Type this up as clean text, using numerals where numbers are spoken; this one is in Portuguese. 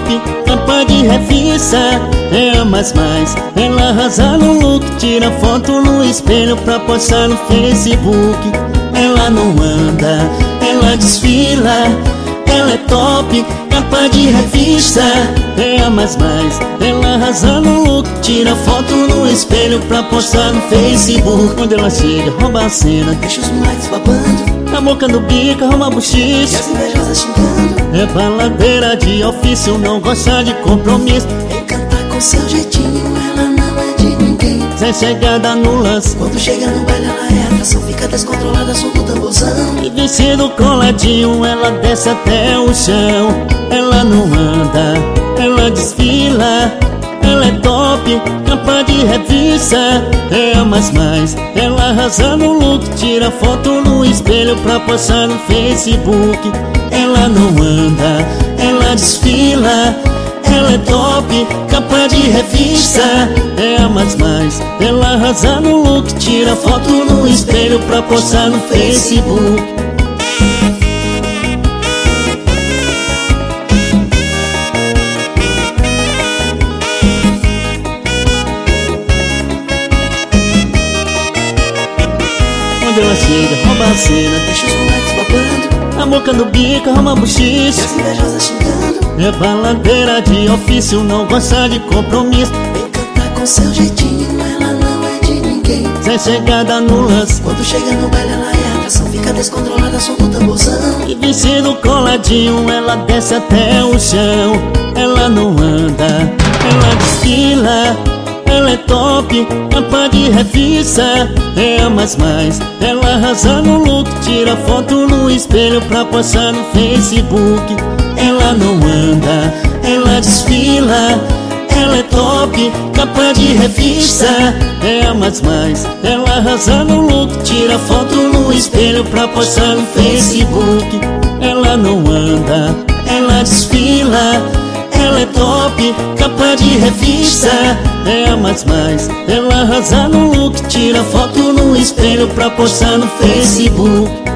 top, capa de revista, é a mais. Ela arrasa no look, tira foto no espelho pra postar no Facebook. Ela não anda, ela desfila, ela é top, capa de revista, é a mais. Ela arrasa no look, tira foto no espelho pra postar no Facebook. Quando ela chega, rouba a cena, deixa os moleques babando, a boca no bico, arruma bochicho, e as invejosas xingando. é baladeira de ofício, não gosta de compromisso. Encanta com seu jeitinho, ela não é de ninguém. Sem chegada no lance, quando chega no baile ela é atração, fica descontrolada, som do tamborzão. e vestido coladinho, ela desce até o chão. Ela não anda, ela desfila, ela é top, capa de revista, é a mais. Ela arrasa no look, tira foto no espelho pra postar no Facebook. Ela não anda, ela desfila, ela é top, capa de revista, é a mais. Ela arrasa no look, tira foto no espelho pra postar no Facebook. Quando ela chega, rouba a cena, deixa os moleques babando, a boca no bico, arruma e bochicho, as invejosas xingando. é baladeira de ofício, não gosta de compromisso. Encanta com seu jeitinho, ela não é de ninguém. Sem chegada no lance, quando chega no baile ela é atração, fica descontrolada, som do tamborzão. e vestido coladinho, ela desce até o chão. Ela não anda, ela desfila, ela é top, capa de revista, é a mais. Ela arrasa no look, tira foto no espelho pra postar no Facebook. Ela não anda, ela desfila, ela é top, capa de revista, é a mais. Ela arrasa no look, tira foto no espelho pra postar no Facebook. Ela não anda, ela desfila, ela é top, capa de revista, é a mais. Ela arrasa no look, tira foto no espelho pra postar no Facebook.